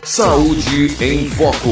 Saúde em Foco.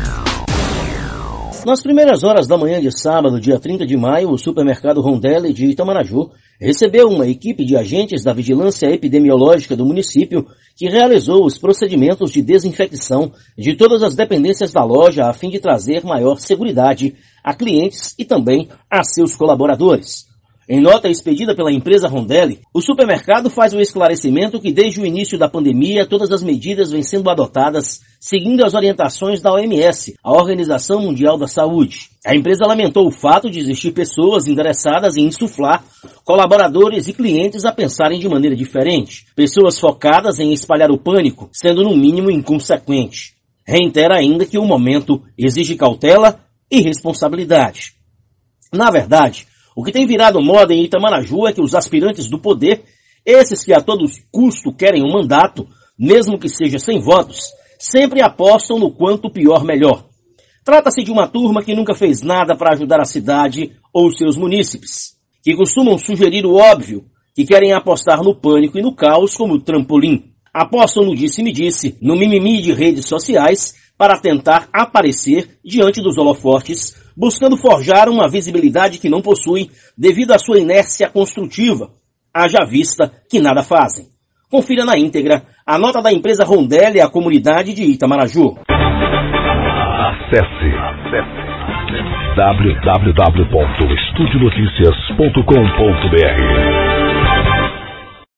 Nas primeiras horas da manhã de sábado, dia 30 de maio, o supermercado Rondelli de Itamaraju recebeu uma equipe de agentes da Vigilância Epidemiológica do município que realizou os procedimentos de desinfecção de todas as dependências da loja a fim de trazer maior seguridade a clientes e também a seus colaboradores. Em nota expedida pela empresa Rondelli, o supermercado faz o esclarecimento que desde o início da pandemia todas as medidas vêm sendo adotadas seguindo as orientações da OMS, a Organização Mundial da Saúde. A empresa lamentou o fato de existir pessoas interessadas em insuflar colaboradores e clientes a pensarem de maneira diferente, pessoas focadas em espalhar o pânico, sendo no mínimo inconsequente. Reitera ainda que o momento exige cautela e responsabilidade. Na verdade, o que tem virado moda em Itamaraju é que os aspirantes do poder, esses que a todo custo querem um mandato, mesmo que seja sem votos, sempre apostam no quanto pior melhor. Trata-se de uma turma que nunca fez nada para ajudar a cidade ou seus munícipes, que costumam sugerir o óbvio, que querem apostar no pânico e no caos como trampolim. Apostam no disse-me-disse, no mimimi de redes sociais, para tentar aparecer diante dos holofotes, buscando forjar uma visibilidade que não possuem devido à sua inércia construtiva, haja vista que nada fazem. Confira na íntegra a nota da empresa Rondelli à comunidade de Itamaraju. Acesse www.estudionoticias.com.br